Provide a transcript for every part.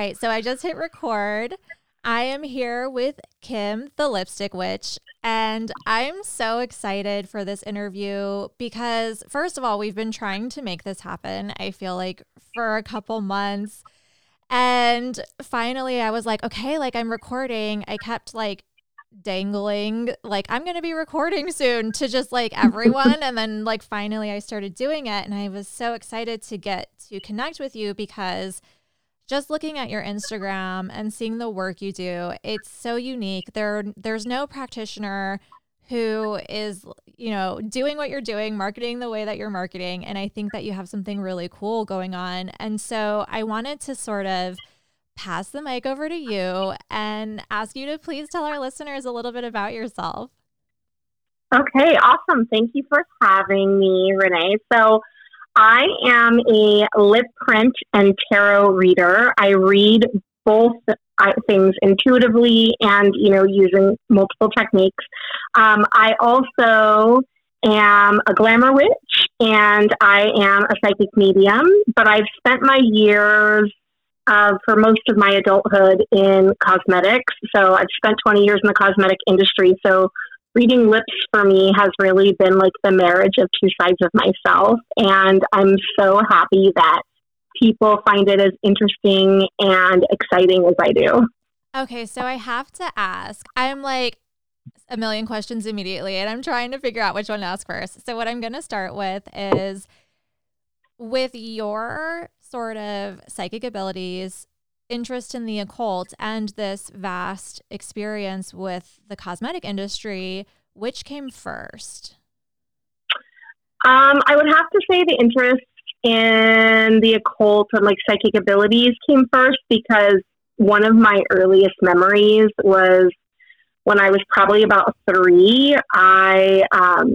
right, so I just hit record. I am here with Kim, the Lipstick Witch, and I'm so excited for this interview because, first of all, we've been trying to make this happen, I feel like, for a couple months. And finally, I was like, okay, like I'm recording. I kept like dangling, like I'm going to be recording soon to just like everyone. And then like finally I started doing it. And I was so excited to get to connect with you because just looking at your Instagram and seeing the work you do, it's so unique. There's no practitioner who is, you know, doing what you're doing, marketing the way that you're marketing. And I think that you have something really cool going on. And so I wanted to sort of pass the mic over to you and ask you to please tell our listeners a little bit about yourself. Okay, awesome. Thank you for having me, Renee. So I am a lip print and tarot reader. I read both things intuitively and, you know, using multiple techniques. I also am a glamour witch and I am a psychic medium, but I've spent my years for most of my adulthood in cosmetics. So I've spent 20 years in the cosmetic industry. So reading lips for me has really been like the marriage of two sides of myself. And I'm so happy that people find it as interesting and exciting as I do. Okay, so I have to ask, I'm like a million questions immediately, and I'm trying to figure out which one to ask first. So what I'm going to start with is, with your sort of psychic abilities, interest in the occult, and this vast experience with the cosmetic industry, which came first? I would have to say the interest in the occult and like psychic abilities came first because one of my earliest memories was when I was probably about 3. I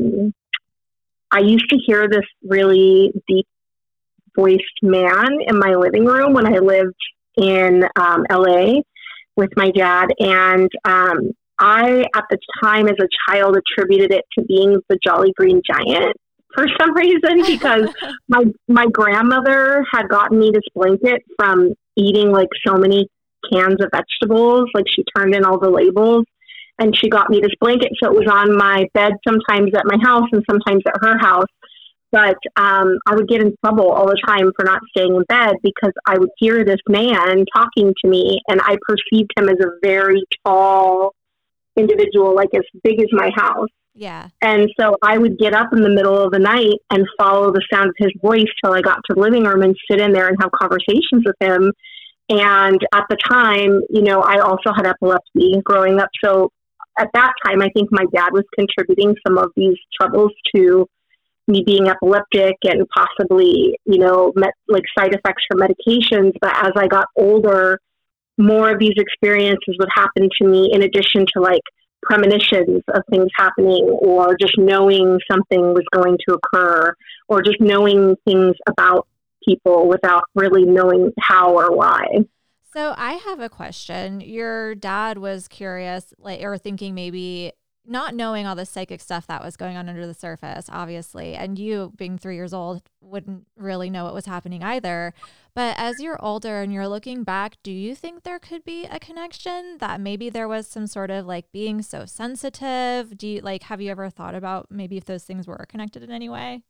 used to hear this really deep voiced man in my living room when I lived in LA with my dad. And I, at the time as a child, attributed it to being the Jolly Green Giant for some reason, because my grandmother had gotten me this blanket from eating like so many cans of vegetables. Like she turned in all the labels and she got me this blanket. So it was on my bed sometimes at my house and sometimes at her house. But I would get in trouble all the time for not staying in bed because I would hear this man talking to me and I perceived him as a very tall individual, like as big as my house. Yeah. And so I would get up in the middle of the night and follow the sound of his voice till I got to the living room and sit in there and have conversations with him. And at the time, you know, I also had epilepsy growing up. So at that time, I think my dad was contributing some of these troubles to me being epileptic and possibly, you know, like side effects from medications. But as I got older, more of these experiences would happen to me in addition to like premonitions of things happening or just knowing something was going to occur or just knowing things about people without really knowing how or why. So I have a question. Your dad was curious, like, or thinking maybe not knowing all the psychic stuff that was going on under the surface, obviously, and you being 3 years old wouldn't really know what was happening either. But as you're older and you're looking back, do you think there could be a connection that maybe there was some sort of like being so sensitive? Do you like, have you ever thought about maybe if those things were connected in any way?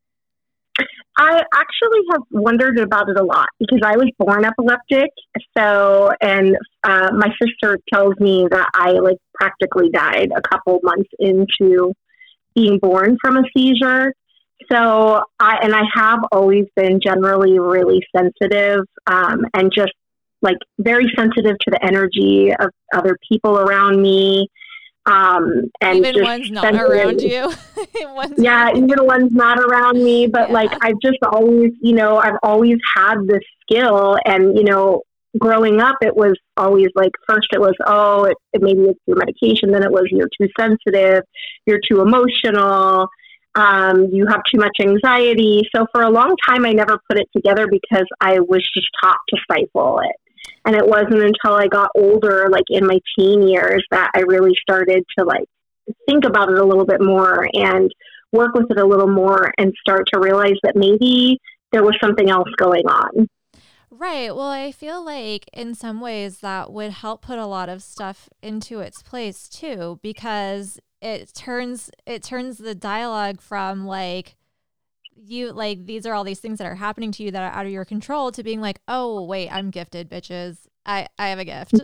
I actually have wondered about it a lot because I was born epileptic. So, and my sister tells me that I like practically died a couple months into being born from a seizure. So I have always been generally really sensitive and just like very sensitive to the energy of other people around me. And even one's not around you. Even one's not around me. But like, I've just always, you know, I've always had this skill. And, you know, growing up, it was always like, first it was, maybe it's your medication. Then it was, you're too sensitive. You're too emotional. You have too much anxiety. So for a long time, I never put it together because I was just taught to stifle it. And it wasn't until I got older, like in my teen years, that I really started to like think about it a little bit more and work with it a little more and start to realize that maybe there was something else going on. Right. Well, I feel like in some ways that would help put a lot of stuff into its place too, because it turns the dialogue from like you like these are all these things that are happening to you that are out of your control to being like, oh wait, I'm gifted, bitches. I have a gift.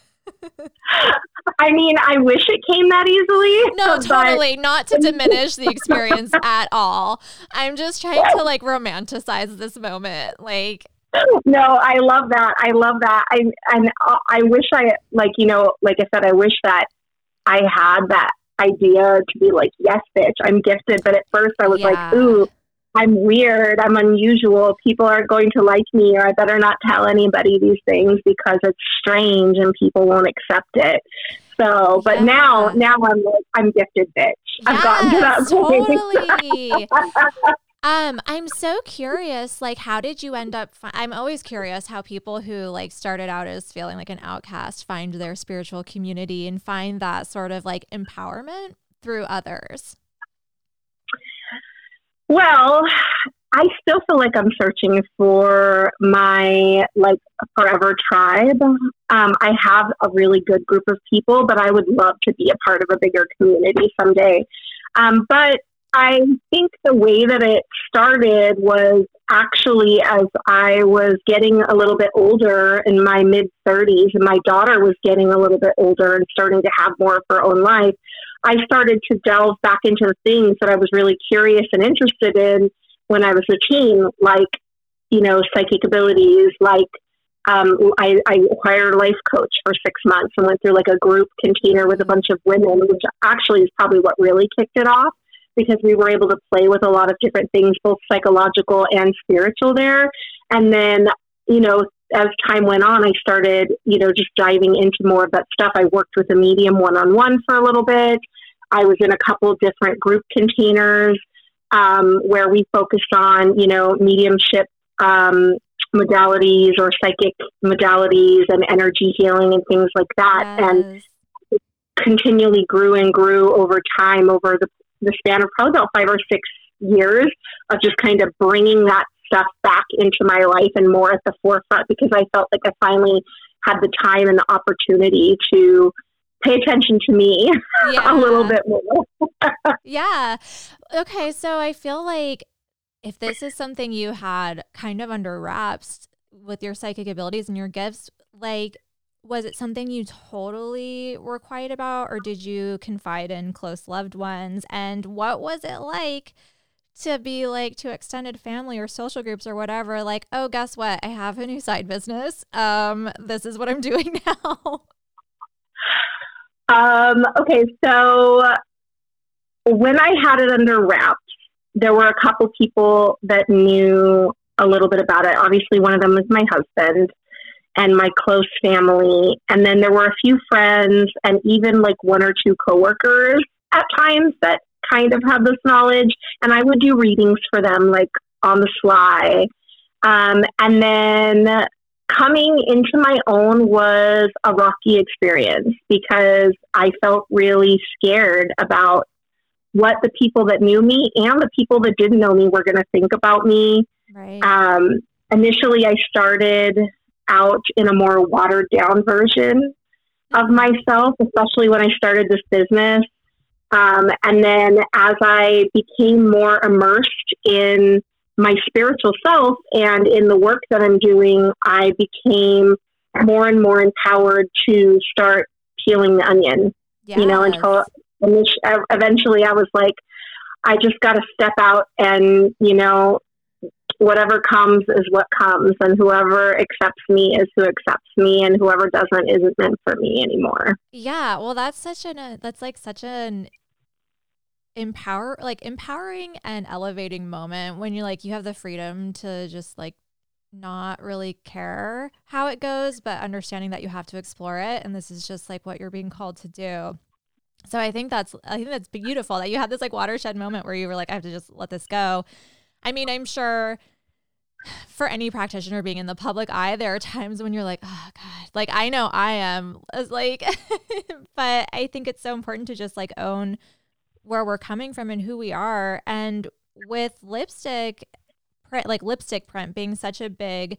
I mean, I wish it came that easily. No, totally. Not to diminish the experience at all. I'm just trying to like romanticize this moment. Like, No, I love that. I love that. I wish I, like, like I said, I wish that I had that idea to be like, yes, bitch, I'm gifted. But at first I was like, yeah. ooh, I'm weird. I'm unusual. People aren't going to like me, or I better not tell anybody these things because it's strange and people won't accept it. So, but now I'm like, I'm gifted, bitch. I've gotten to that point. Totally. I'm so curious, like, how did you end up, I'm always curious how people who like started out as feeling like an outcast find their spiritual community and find that sort of like empowerment through others. Well, I still feel like I'm searching for my like forever tribe. I have a really good group of people, but I would love to be a part of a bigger community someday. But I think the way that it started was actually as I was getting a little bit older, in my mid 30s, and my daughter was getting a little bit older and starting to have more of her own life. I started to delve back into the things that I was really curious and interested in when I was a teen, like, psychic abilities, like, I hired a life coach for 6 months and went through like a group container with a bunch of women, which actually is probably what really kicked it off, because we were able to play with a lot of different things, both psychological and spiritual there. And then, as time went on, I started, just diving into more of that stuff. I worked with a medium one-on-one for a little bit. I was in a couple different group containers where we focused on, mediumship modalities or psychic modalities and energy healing and things like that. Yes. And it continually grew and grew over time, over the span of probably about 5 or 6 years of just kind of bringing that stuff back into my life and more at the forefront, because I felt like I finally had the time and the opportunity to pay attention to me a little bit more. Yeah. Okay. So I feel like if this is something you had kind of under wraps with your psychic abilities and your gifts, like, was it something you totally were quiet about, or did you confide in close loved ones? And what was it like to be like to extended family or social groups or whatever, like, oh, guess what? I have a new side business. This is what I'm doing now. Okay. So when I had it under wraps, there were a couple people that knew a little bit about it. Obviously, one of them was my husband and my close family. And then there were a few friends and even like 1 or 2 coworkers at times that kind of had this knowledge. And I would do readings for them, like on the sly. And then coming into my own was a rocky experience, because I felt really scared about what the people that knew me and the people that didn't know me were going to think about me. Right. Initially, I started out in a more watered down version of myself, especially when I started this business. And then as I became more immersed in my spiritual self and in the work that I'm doing, I became more and more empowered to start peeling the onion, until eventually I was like, I just got to step out and, whatever comes is what comes, and whoever accepts me is who accepts me, and whoever doesn't isn't meant for me anymore. Yeah. Well, that's such an empowering and elevating moment when you're like, you have the freedom to just like not really care how it goes, but understanding that you have to explore it. And this is just like what you're being called to do. So I think that's beautiful that you had this like watershed moment where you were like, I have to just let this go. I mean, I'm sure for any practitioner being in the public eye, there are times when you're like, oh God, like I know I am, like, but I think it's so important to just like own where we're coming from and who we are. And with lipstick print being such a big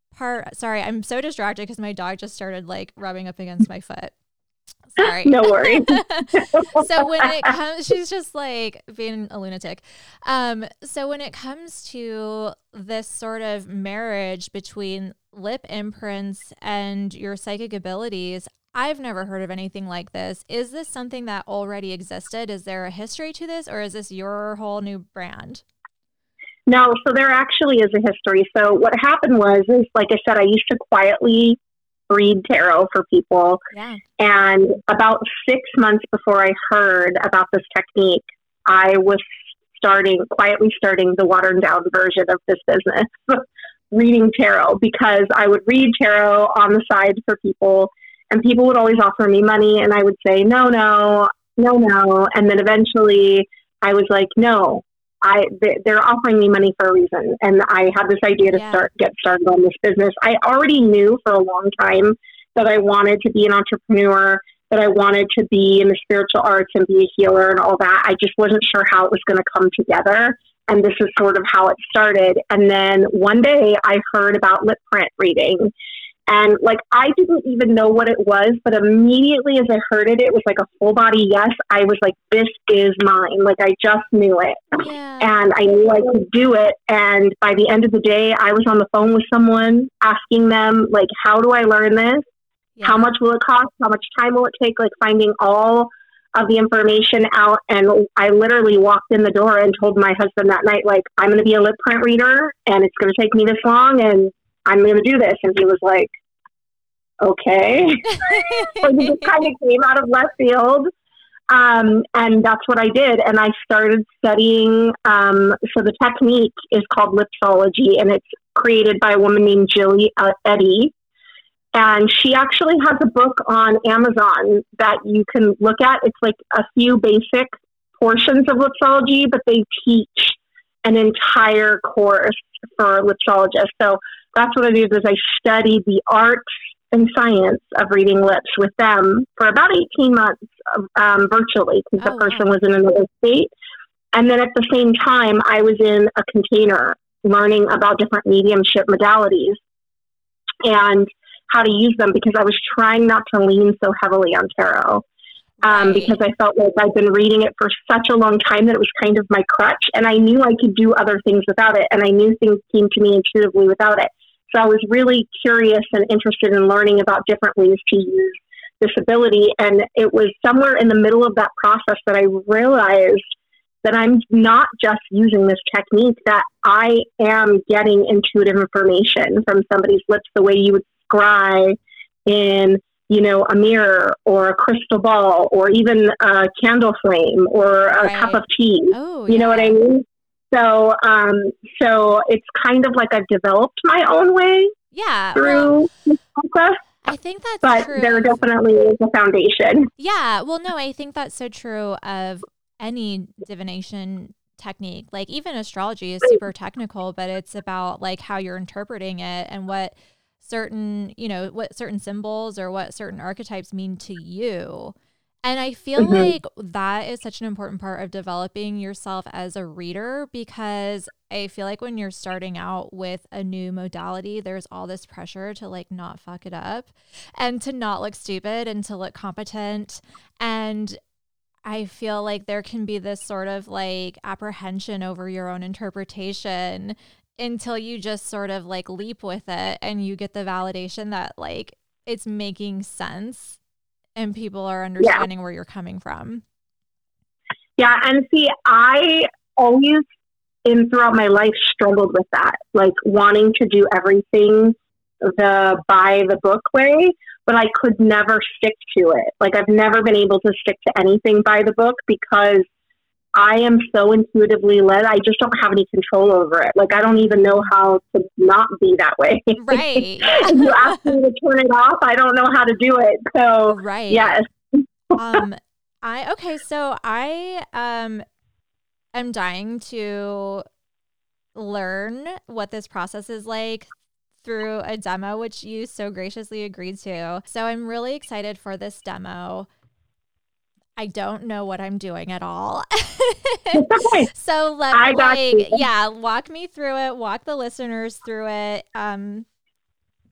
part, sorry, I'm so distracted because my dog just started like rubbing up against my foot. Sorry. No worries. So when it comes, she's just like being a lunatic. So when it comes to this sort of marriage between lip imprints and your psychic abilities, I've never heard of anything like this. Is this something that already existed? Is there a history to this, or is this your whole new brand? No, so there actually is a history. So what happened is like I said, I used to quietly read tarot for people. Yeah. And about 6 months before I heard about this technique, I was quietly starting the watered down version of this business, reading tarot, because I would read tarot on the side for people, and people would always offer me money, and I would say, no, no, no, no. And then eventually I was like, no, they're offering me money for a reason. And I had this idea to get started on this business. I already knew for a long time that I wanted to be an entrepreneur, that I wanted to be in the spiritual arts and be a healer and all that. I just wasn't sure how it was going to come together. And this is sort of how it started. And then one day I heard about lip print reading. And like, I didn't even know what it was, but immediately as I heard it, it was like a full body yes. I was like, this is mine. Like, I just knew it. Yeah. And I knew I could do it. And by the end of the day, I was on the phone with someone asking them, like, how do I learn this? Yeah. How much will it cost? How much time will it take? Like, finding all of the information out. And I literally walked in the door and told my husband that night, like, I'm going to be a lip print reader, and it's going to take me this long, and I'm going to do this. And he was like, okay. So he just kind of came out of left field. And that's what I did. And I started studying. So the technique is called lipsology, and it's created by a woman named Jill Eddy. And she actually has a book on Amazon that you can look at. It's like a few basic portions of lipsology, but they teach an entire course for lipsologists. So that's what I did, is I studied the art and science of reading lips with them for about 18 months, virtually, because the person was in another state. And then at the same time, I was in a container learning about different mediumship modalities and how to use them, because I was trying not to lean so heavily on tarot. Because I felt like I'd been reading it for such a long time that it was kind of my crutch, and I knew I could do other things without it, and I knew things came to me intuitively without it. So I was really curious and interested in learning about different ways to use this ability. And it was somewhere in the middle of that process that I realized that I'm not just using this technique, that I am getting intuitive information from somebody's lips the way you would scry in, you know, a mirror or a crystal ball or even a candle flame or a cup of tea. You know what I mean? So, so it's kind of like I've developed my own way through this process. I think that's true. But there definitely is a foundation. Yeah. Well, no, I think that's so true of any divination technique. Like, even astrology is super technical, but it's about like how you're interpreting it and what certain, you know, what certain symbols or what certain archetypes mean to you. And I feel like that is such an important part of developing yourself as a reader, because I feel like when you're starting out with a new modality, there's all this pressure to like not fuck it up and to not look stupid and to look competent. And I feel like there can be this sort of like apprehension over your own interpretation until you just sort of like leap with it and you get the validation that like it's making sense and people are understanding where you're coming from. Yeah. And see, I always throughout my life struggled with that, like wanting to do everything the by the book way, but I could never stick to it. Like, I've never been able to stick to anything by the book because I am so intuitively led. I just don't have any control over it. Like, I don't even know how to not be that way. Right. If you ask me to turn it off, I don't know how to do it. So, yes. So I am dying to learn what this process is like through a demo, which you so graciously agreed to. So I'm really excited for this demo. I don't know what I'm doing at all. So walk me through it, walk the listeners through it.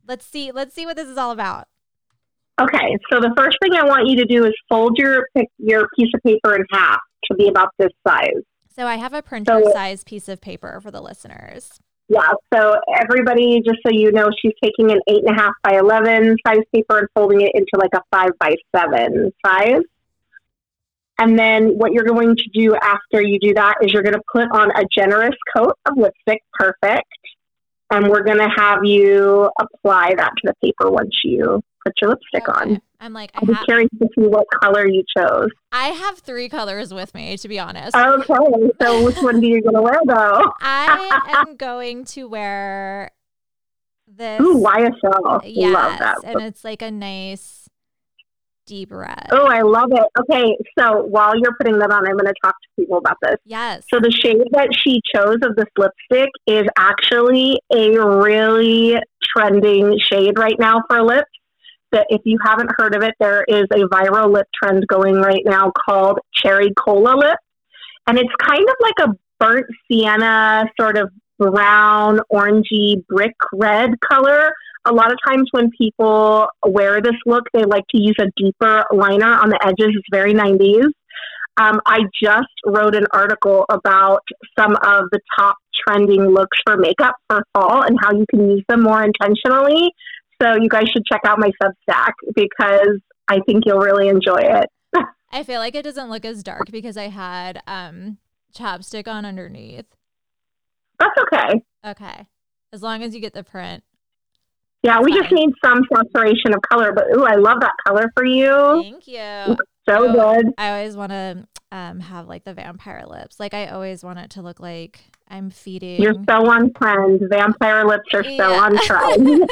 Let's see what this is all about. Okay, so the first thing I want you to do is fold your piece of paper in half to be about this size. So I have a printer size piece of paper for the listeners. Yeah, so everybody, just so you know, she's taking an 8.5 by 11 size paper and folding it into like a 5 by 7 size. And then what you're going to do after you do that is you're going to put on a generous coat of lipstick, perfect. And we're going to have you apply that to the paper once you put your lipstick on. I'm like, I'm curious to see what color you chose. I have 3 colors with me, to be honest. Okay, so which one do you going to wear, though? I am going to wear this. Ooh, YSL. Yes, love that. And it's like a nice deep red. Oh, I love it. Okay, so while you're putting that on, I'm going to talk to people about this. Yes. So the shade that she chose of this lipstick is actually a really trending shade right now for lips. That if you haven't heard of it, there is a viral lip trend going right now called Cherry Cola Lip. And it's kind of like a burnt sienna, sort of brown, orangey, brick red color. A lot of times when people wear this look, they like to use a deeper liner on the edges. It's very 90s. I just wrote an article about some of the top trending looks for makeup for fall and how you can use them more intentionally. So you guys should check out my Substack because I think you'll really enjoy it. I feel like it doesn't look as dark because I had chapstick on underneath. That's okay. Okay. As long as you get the print. Yeah, we just need some saturation of color. But, ooh, I love that color for you. Thank you. So good. I always want to have like the vampire lips. Like I always want it to look like I'm feeding. You're so on trend. Vampire lips are so on trend.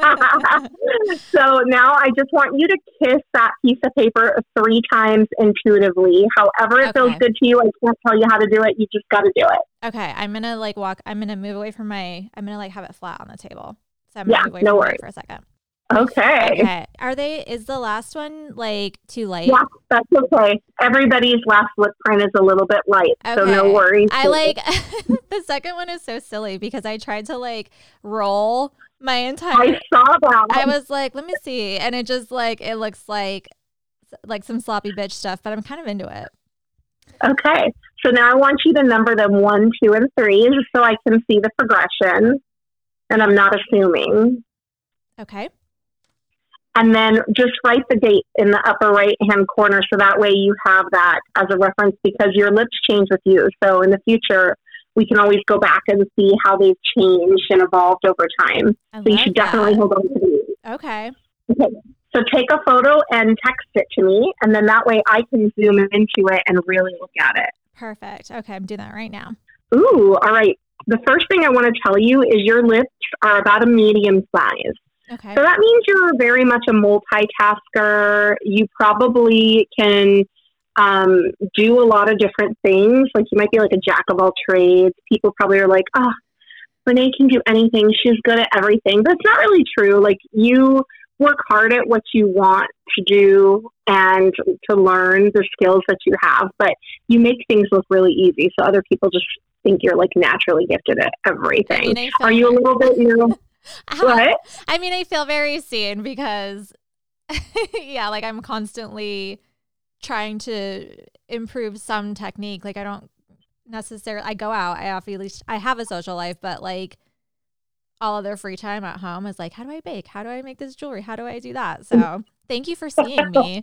So now I just want you to kiss that piece of paper 3 times intuitively. However it feels good to you. I can't tell you how to do it. You just got to do it. Okay. I'm going to move away from I'm going to like have it flat on the table. So I'm going to move away from it for a second. Okay. Is the last one like too light? Yeah, that's okay. Everybody's last lip print is a little bit light, so no worries. I like the second one is so silly because I tried to like roll my entire. I saw that. I was like, let me see, and it just like it looks like some sloppy bitch stuff, but I'm kind of into it. Okay, so now I want you to number them 1, 2, and 3, just so I can see the progression, and I'm not assuming. Okay. And then just write the date in the upper right-hand corner so that way you have that as a reference because your lips change with you. So in the future, we can always go back and see how they've changed and evolved over time. So you should definitely hold on to these. Okay. So take a photo and text it to me, and then that way I can zoom into it and really look at it. Perfect. Okay, I'm doing that right now. Ooh, all right. The first thing I want to tell you is your lips are about a medium size. Okay. So that means you're very much a multitasker. You probably can do a lot of different things. Like you might be like a jack of all trades. People probably are like, oh, Renee can do anything. She's good at everything. But it's not really true. Like you work hard at what you want to do and to learn the skills that you have. But you make things look really easy. So other people just think you're like naturally gifted at everything. Are you a little bit new? What? I mean, I feel very seen because, like I'm constantly trying to improve some technique. Like I don't necessarily, I go out, I have a social life, but like all of their free time at home is like, how do I bake? How do I make this jewelry? How do I do that? So thank you for seeing me.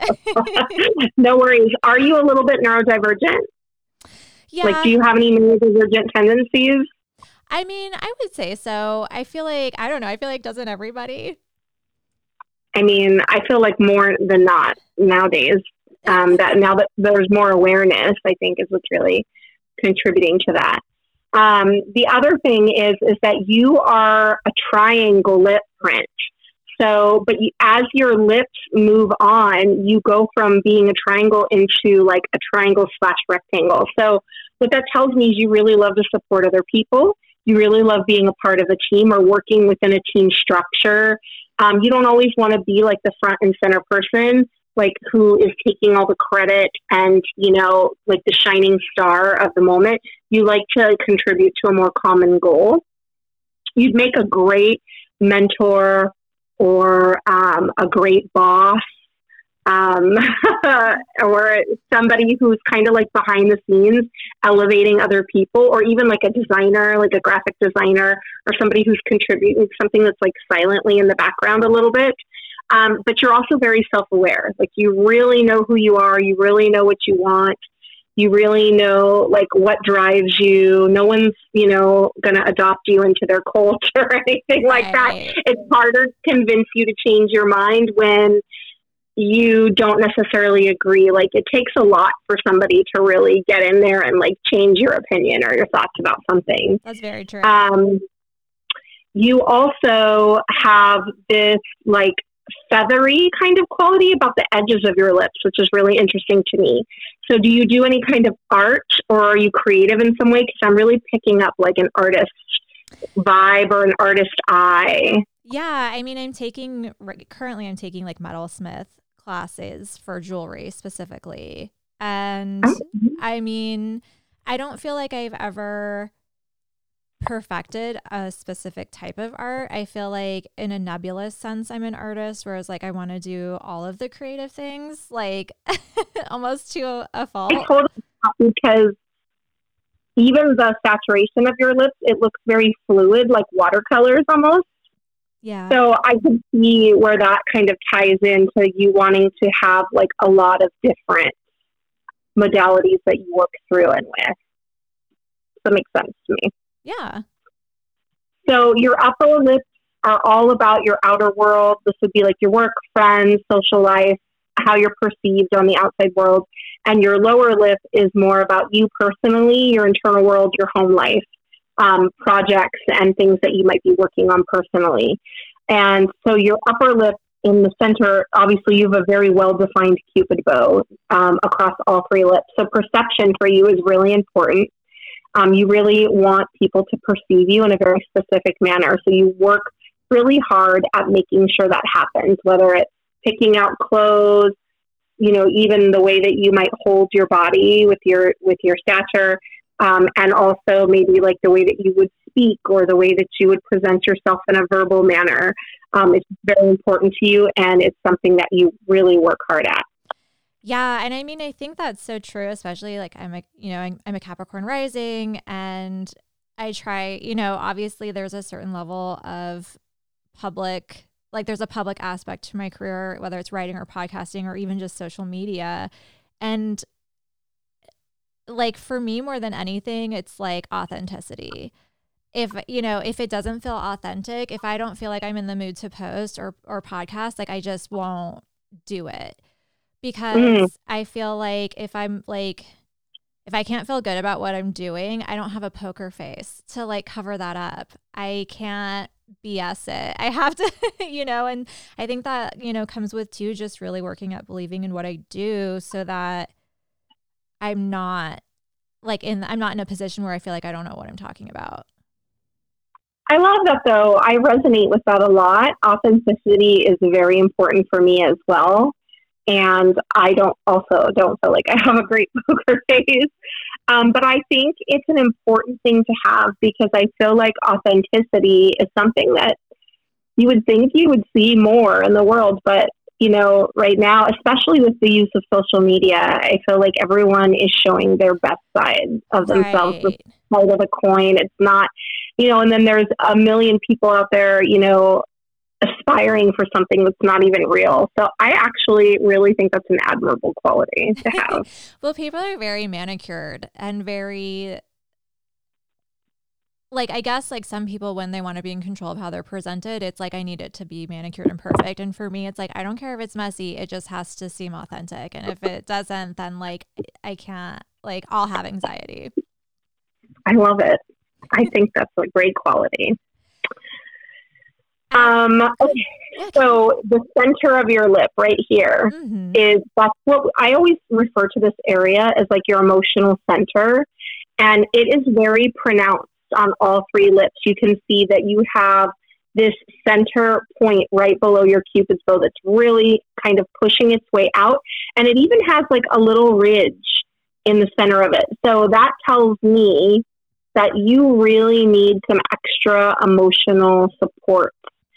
No worries. Are you a little bit neurodivergent? Yeah. Like, do you have any neurodivergent tendencies? I mean, I would say so. I feel like, I don't know. I feel like doesn't everybody? I mean, I feel like more than not nowadays. That now that there's more awareness, I think is what's really contributing to that. The other thing is that you are a triangle lip print. So, but as your lips move on, you go from being a triangle into like a triangle / rectangle. So what that tells me is you really love to support other people. You really love being a part of a team or working within a team structure. You don't always want to be like the front and center person, like who is taking all the credit and, you know, like the shining star of the moment. You like to contribute to a more common goal. You'd make a great mentor or a great boss, um, or somebody who's kind of like behind the scenes elevating other people, or even like a designer, like a graphic designer, or somebody who's contributing something that's like silently in the background a little bit. But you're also very self-aware. Like you really know who you are. You really know what you want. You really know like what drives you. No one's, going to adopt you into their culture or anything like that. It's harder to convince you to change your mind when you don't necessarily agree. Like it takes a lot for somebody to really get in there and like change your opinion or your thoughts about something. That's very true. You also have this like feathery kind of quality about the edges of your lips, which is really interesting to me. So do you do any kind of art, or are you creative in some way? Because I'm really picking up like an artist vibe or an artist eye. Yeah. I mean, currently I'm taking like metalsmith classes for jewelry specifically. And I mean, I don't feel like I've ever perfected a specific type of art. I feel like in a nebulous sense, I'm an artist, whereas like I want to do all of the creative things, like almost to a fault. I totally because even the saturation of your lips, it looks very fluid, like watercolors almost. Yeah. So I can see where that kind of ties into you wanting to have like a lot of different modalities that you work through and with. That makes sense to me. Yeah. So your upper lips are all about your outer world. This would be like your work, friends, social life, how you're perceived on the outside world. And your lower lip is more about you personally, your internal world, your home life, projects and things that you might be working on personally. And so your upper lip in the center, obviously you have a very well-defined Cupid bow across all three lips. So perception for you is really important. You really want people to perceive you in a very specific manner. So you work really hard at making sure that happens, whether it's picking out clothes, even the way that you might hold your body with your stature, and also maybe like the way that you would speak or the way that you would present yourself in a verbal manner. It's very important to you, and it's something that you really work hard at. Yeah. And I mean, I think that's so true, especially like I'm a Capricorn rising, and I try, obviously there's a certain level of public, like there's a public aspect to my career, whether it's writing or podcasting or even just social media. And like for me, more than anything, it's like authenticity. If it doesn't feel authentic, if I don't feel like I'm in the mood to post or podcast, like I just won't do it. Because I feel like if I can't feel good about what I'm doing, I don't have a poker face to like cover that up. I can't BS it. I have to, and I think that, comes with too, just really working at believing in what I do so that I'm not in a position where I feel like I don't know what I'm talking about. I love that though. I resonate with that a lot. Authenticity is very important for me as well. And I don't feel like I have a great poker face. But I think it's an important thing to have because I feel like authenticity is something that you would think you would see more in the world. But, right now, especially with the use of social media, I feel like everyone is showing their best side of themselves, the side of the coin. It's not, and then there's a million people out there, aspiring for something that's not even real. So I actually really think that's an admirable quality to have. Well, people are very manicured and very, like, I guess like some people, when they want to be in control of how they're presented, it's like, I need it to be manicured and perfect. And for me, it's like, I don't care if it's messy. It just has to seem authentic. And if it doesn't, then like, I can't, like, I'll have anxiety. I love it. I think that's a great quality. Okay. So the center of your lip right here that's what I always refer to this area as like your emotional center. And it is very pronounced on all three lips. You can see that you have this center point right below your Cupid's bow that's really kind of pushing its way out. And it even has like a little ridge in the center of it. So that tells me that you really need some extra emotional support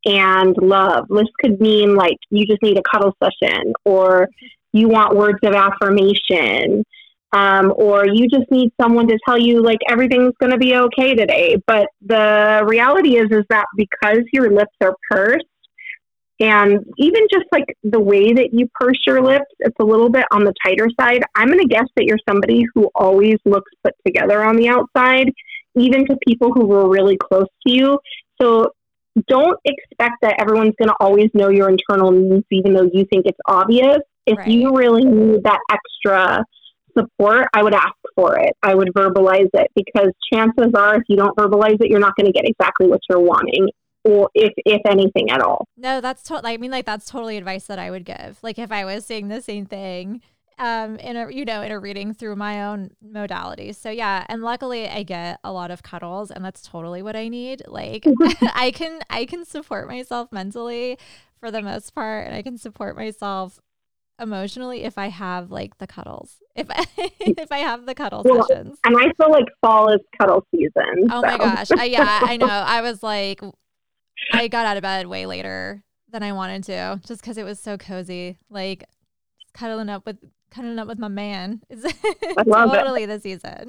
and love. This could mean like you just need a cuddle session, or you want words of affirmation, or you just need someone to tell you like everything's going to be okay today. But the reality is that because your lips are pursed, and even just like the way that you purse your lips, it's a little bit on the tighter side. I'm going to guess that you're somebody who always looks put together on the outside, even to people who were really close to you. So don't expect that everyone's going to always know your internal needs, even though you think it's obvious. If you really need that extra support, I would ask for it. I would verbalize it, because chances are if you don't verbalize it, you're not going to get exactly what you're wanting, or if anything at all. No, that's totally, I mean, like, that's totally advice that I would give. Like, if I was saying the same thing, in a reading through my own modalities. So yeah. And luckily I get a lot of cuddles, and that's totally what I need. Like I can support myself mentally for the most part, and I can support myself emotionally if I have like the cuddles, if I have the cuddle sessions. And I feel like fall is cuddle season. Oh my gosh. Yeah, I know. I was like, I got out of bed way later than I wanted to, just because it was so cozy. Like cuddling up with my man is totally the season.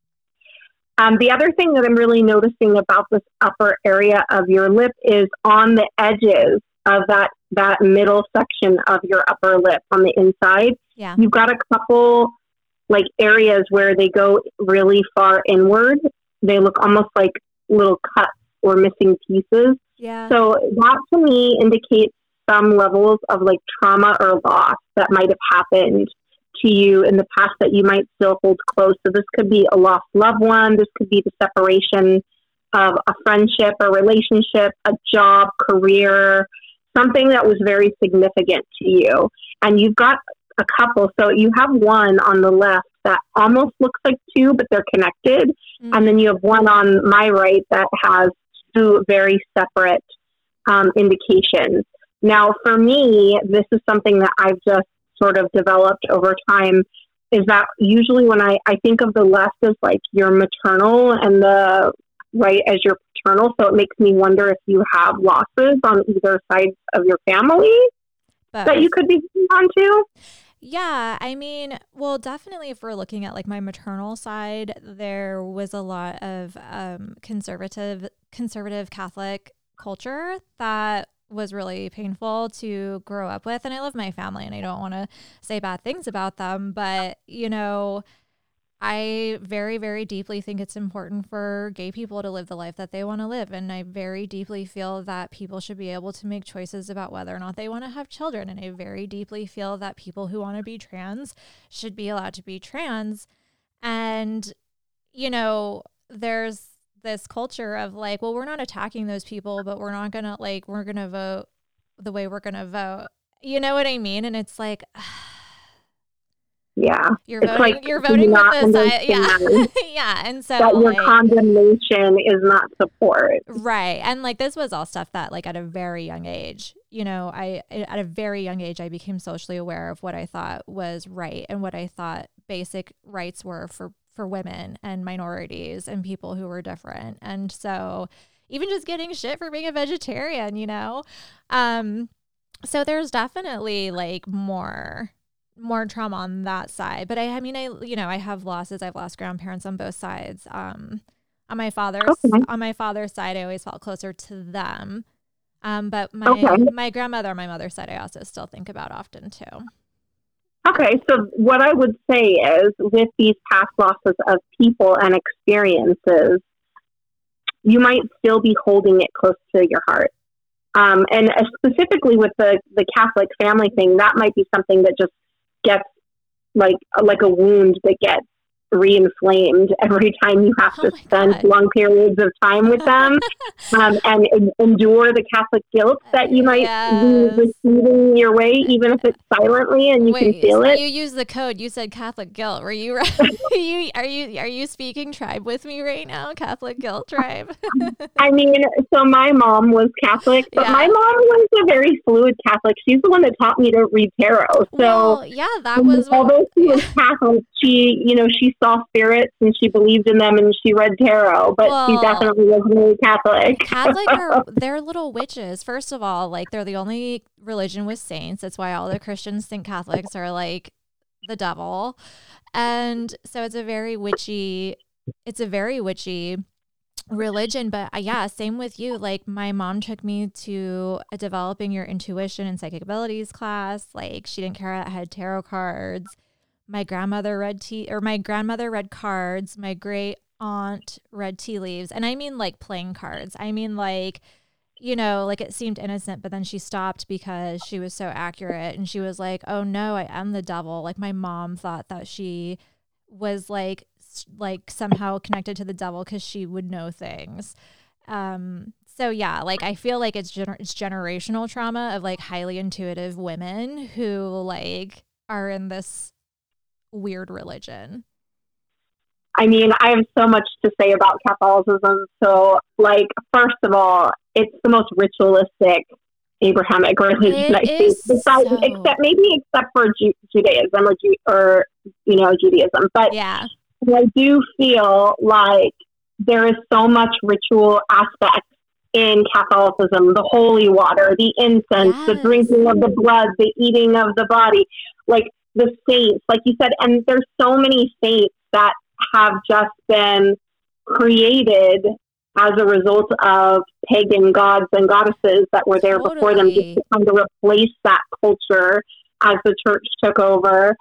The other thing that I'm really noticing about this upper area of your lip is on the edges of that middle section of your upper lip on the inside. Yeah. You've got a couple like areas where they go really far inward. They look almost like little cuts or missing pieces. Yeah. So that to me indicates some levels of like trauma or loss that might have happened to you in the past that you might still hold close. So this could be a lost loved one. This could be the separation of a friendship, a relationship, a job, career, something that was very significant to you. And you've got a couple. So you have one on the left that almost looks like two, but they're connected. Mm-hmm. And then you have one on my right that has two very separate indications. Now, for me, this is something that I've just sort of developed over time, is that usually when I think of the left as like your maternal and the right as your paternal. So it makes me wonder if you have losses on either side of your family that you could be on to. Yeah, I mean, well, definitely if we're looking at like my maternal side, there was a lot of conservative Catholic culture that was really painful to grow up with. And I love my family and I don't want to say bad things about them, but you know, I very, very deeply think it's important for gay people to live the life that they want to live. And I very deeply feel that people should be able to make choices about whether or not they want to have children. And I very deeply feel that people who want to be trans should be allowed to be trans. And, you know, there's this culture of like, well, we're not attacking those people, but we're not going to like, we're going to vote the way we're going to vote. You know what I mean? And it's like, yeah, you're voting with the side. Yeah. Yeah. And so that your condemnation is not support. Right. And like, this was all stuff that like at a very young age, you know, at a very young age, I became socially aware of what I thought was right and what I thought basic rights were for women and minorities and people who were different. And so even just getting shit for being a vegetarian, you know? So there's definitely like more trauma on that side. But I have losses. I've lost grandparents on both sides. On my father's side, I always felt closer to them. But my grandmother on my mother's side, I also still think about often too. Okay, so what I would say is with these past losses of people and experiences, you might still be holding it close to your heart. And specifically with the Catholic family thing, that might be something that just gets like a wound that gets re-inflamed every time you have to spend long periods of time with them and endure the Catholic guilt that you might be receiving your way, even if it's silently and you can feel it. You use the code. You said Catholic guilt. Were you are you speaking tribe with me right now? Catholic guilt tribe. I mean, so my mom was Catholic, but my mom was a very fluid Catholic. She's the one that taught me to read tarot. So that was although she was Catholic, she saw spirits and she believed in them and she read tarot, but she Well, definitely wasn't really Catholic. They're little witches. First of all, like they're the only religion with saints. That's why all the Christians think Catholics are like the devil. And so it's a very witchy religion. But yeah, same with you. Like my mom took me to a developing your intuition and psychic abilities class. Like she didn't care that I had tarot cards. My grandmother read cards. My great aunt read tea leaves. And I mean like playing cards. I mean like, like it seemed innocent, but then she stopped because she was so accurate and she was like, "Oh no, I am the devil." Like my mom thought that she was like somehow connected to the devil cuz she would know things. So yeah, like I feel like it's generational trauma of like highly intuitive women who like are in this weird religion. I mean, I have so much to say about Catholicism. So, like, first of all, it's the most ritualistic Abrahamic religion, I It think, is besides, so except for Judaism or Judaism. But yeah. I do feel like there is so much ritual aspect in Catholicism: the holy water, the incense, the Yes. drinking of the blood, the eating of the body, like the saints, like you said. And there's so many saints that have just been created as a result of pagan gods and goddesses that were there before them, just Totally. to kind of replace that culture as the church took over.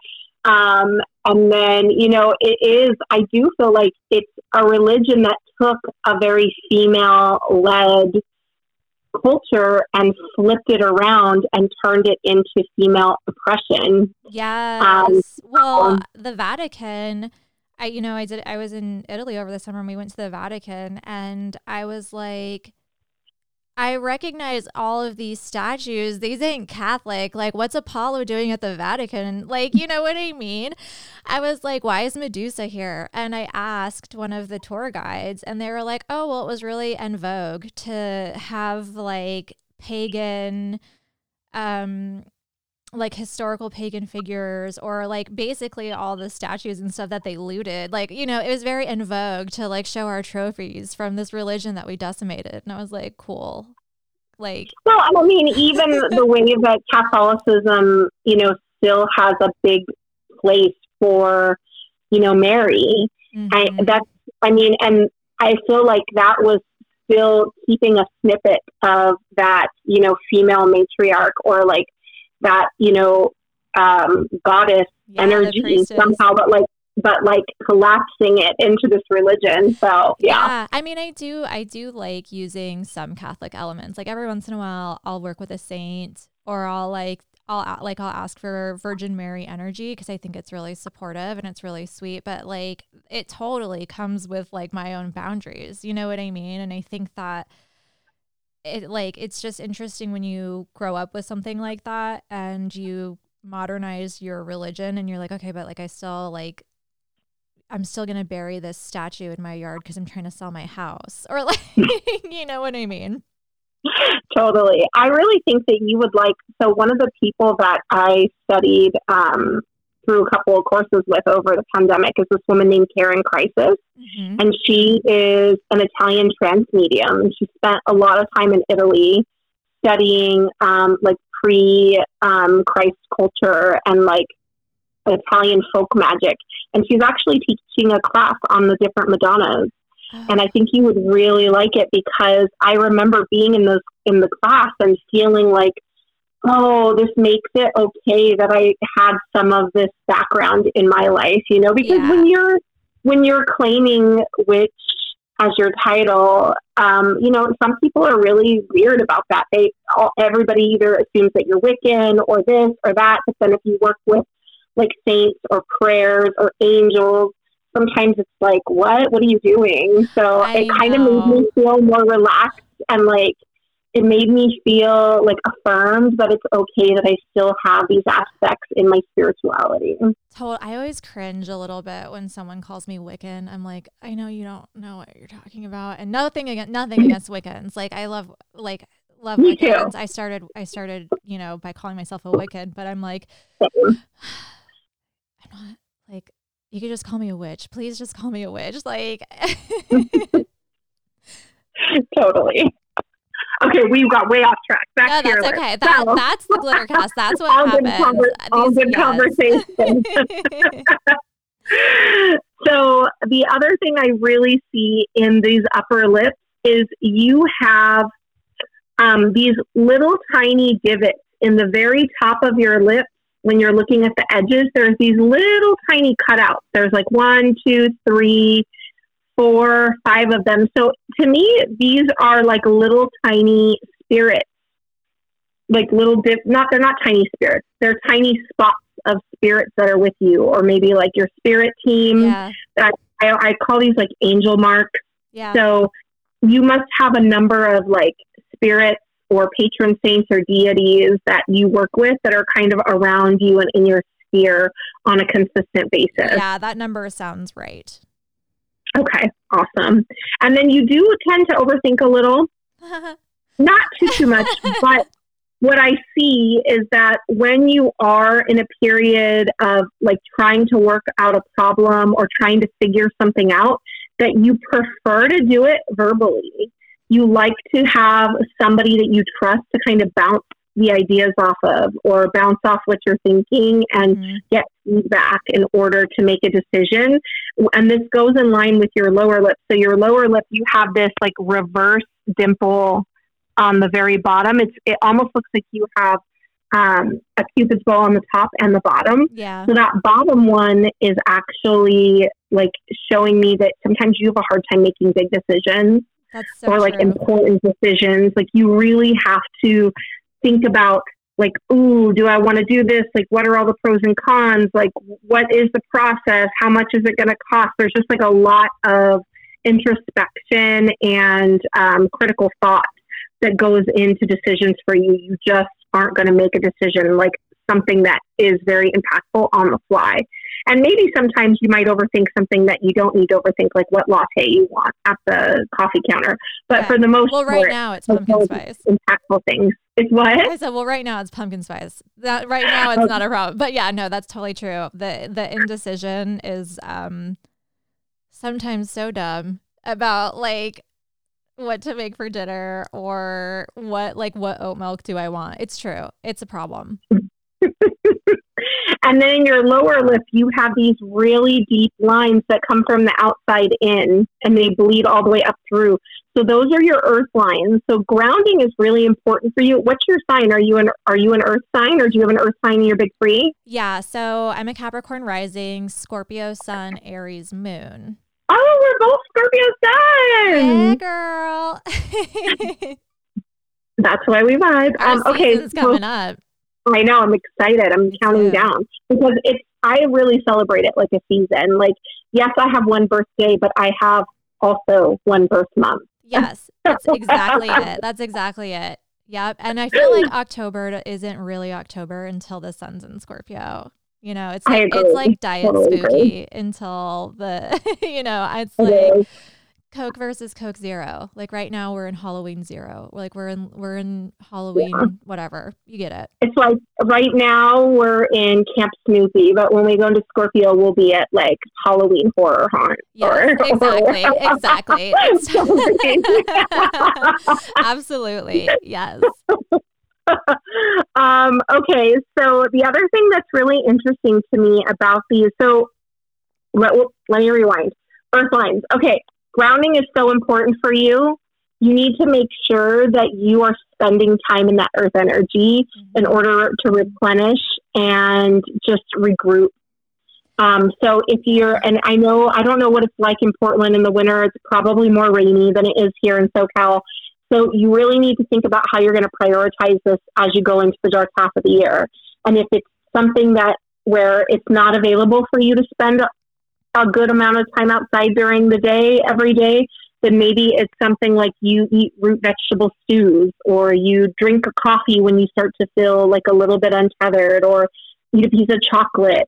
And then, I do feel like it's a religion that took a very female led culture and flipped it around and turned it into female oppression. Um, Yes. Well, the Vatican, I was in Italy over the summer and we went to the Vatican and I was like, I recognize all of these statues. These ain't Catholic. Like, what's Apollo doing at the Vatican? Like, you know what I mean? I was like, why is Medusa here? And I asked one of the tour guides, and they were like, oh, well, it was really en vogue to have like pagan, um, like historical pagan figures or like basically all the statues and stuff that they looted. Like, it was very en vogue to like show our trophies from this religion that we decimated. And I was like, cool. Like, well, I mean, even the way that Catholicism, still has a big place for, Mary. mm-hmm. And I feel like that was still keeping a snippet of that, female matriarch or like that, goddess Yeah, the energy priestess. somehow, but collapsing it into this religion. So yeah. Yeah. I mean, I do like using some Catholic elements. Like every once in a while I'll work with a saint or I'll ask for Virgin Mary energy because I think it's really supportive and it's really sweet, but like it totally comes with like my own boundaries. You know what I mean? And I think that it's just interesting when you grow up with something like that and you modernize your religion and you're like, okay, but like I'm still going to bury this statue in my yard because I'm trying to sell my house or like, you know what I mean? Totally. I really think that you would like, so one of the people that I studied through a couple of courses with over the pandemic is this woman named Karen Crisis. Mm-hmm. And she is an Italian trance medium. She spent a lot of time in Italy studying like pre-Christ culture and like Italian folk magic. And she's actually teaching a class on the different Madonnas. And I Oh, think you would really like it because I remember being in the class and feeling like, oh, this makes it okay that I had some of this background in my life, because yeah. when you're claiming witch as your title, some people are really weird about that. Everybody either assumes that you're Wiccan or this or that, but then if you work with like saints or prayers or angels, sometimes it's like, what are you doing? So it I kind of made me know. feel more relaxed and like it made me feel like affirmed that it's okay that I still have these aspects in my spirituality. I always cringe a little bit when someone calls me Wiccan. I'm like, I know you don't know what you're talking about, and nothing against Wiccans. Like I love Me too. Wiccans. I started, by calling myself a Wiccan, but I'm like, I'm not like you could just call me a witch. Please just call me a witch. Like, Totally. Okay, we got way off track. Back no, to your that's list. okay. So, That's the Glittercast. That's what all happens. good conversation. So the other thing I really see in these upper lips is you have these little tiny divots in the very top of your lip. When you're looking at the edges, there's these little tiny cutouts. There's like 1, 2, 3, 4, 5 of them. So to me, these are like little tiny spirits, like they're not tiny spirits. They're tiny spots of spirits that are with you, or maybe like your spirit team. Yeah. I call these like angel marks. Yeah. So you must have a number of like spirits or patron saints or deities that you work with that are kind of around you and in your sphere on a consistent basis. Yeah, that number sounds right. Okay, awesome. And then you do tend to overthink a little, not too much, but what I see is that when you are in a period of like trying to work out a problem or trying to figure something out, that you prefer to do it verbally. You like to have somebody that you trust to kind of bounce the ideas off of, or bounce off what you're thinking and get feedback in order to make a decision. And this goes in line with your lower lip. So your lower lip, you have this like reverse dimple on the very bottom. It almost looks like you have a Cupid's bow on the top and the bottom. Yeah. So that bottom one is actually like showing me that sometimes you have a hard time making big decisions. That's so or like true. important decisions. Like you really have to think about like, ooh, do I want to do this? Like, what are all the pros and cons? Like, what is the process? How much is it going to cost? There's just like a lot of introspection and critical thought that goes into decisions for you. You just aren't going to make a decision like something that is very impactful on the fly. And maybe sometimes you might overthink something that you don't need to overthink, like what latte you want at the coffee counter. But for the most part, right now it's pumpkin spice. Impactful things. It's what? I said, well, right now it's pumpkin spice. That right now it's not a problem. But yeah, no, that's totally true. The indecision is sometimes so dumb about like what to make for dinner or what oat milk do I want. It's true. It's a problem. And then in your lower lip, you have these really deep lines that come from the outside in, and they bleed all the way up through. So those are your earth lines. So grounding is really important for you. What's your sign? Are you an earth sign, or do you have an earth sign in your big three? Yeah. So I'm a Capricorn rising, Scorpio sun, Aries moon. Oh, we're both Scorpio sun. Yeah, girl. That's why we vibe. Our okay, season's coming up. I know. I'm excited. I'm counting down because I really celebrate it like a season. Like, yes, I have one birthday, but I have also one birth month. Yes, that's exactly it. That's exactly it. Yep. And I feel like October isn't really October until the sun's in Scorpio. You know, it's like diet totally spooky until the, it's like Coke versus Coke Zero. Like right now we're in Halloween Zero. We're in Halloween, whatever. You get it. It's like right now we're in Camp Snoopy, but when we go into Scorpio, we'll be at like Halloween Horror Haunt. Yes, exactly. Absolutely. Yes. Okay. So the other thing that's really interesting to me about these, so let me rewind. Earth lines. Okay. Grounding is so important for you. You need to make sure that you are spending time in that earth energy in order to replenish and just regroup. So if and I don't know what it's like in Portland in the winter. It's probably more rainy than it is here in SoCal. So you really need to think about how you're going to prioritize this as you go into the dark half of the year. And if it's something where it's not available for you to spend a good amount of time outside during the day, every day, then maybe it's something like you eat root vegetable stews, or you drink a coffee when you start to feel like a little bit untethered, or eat a piece of chocolate,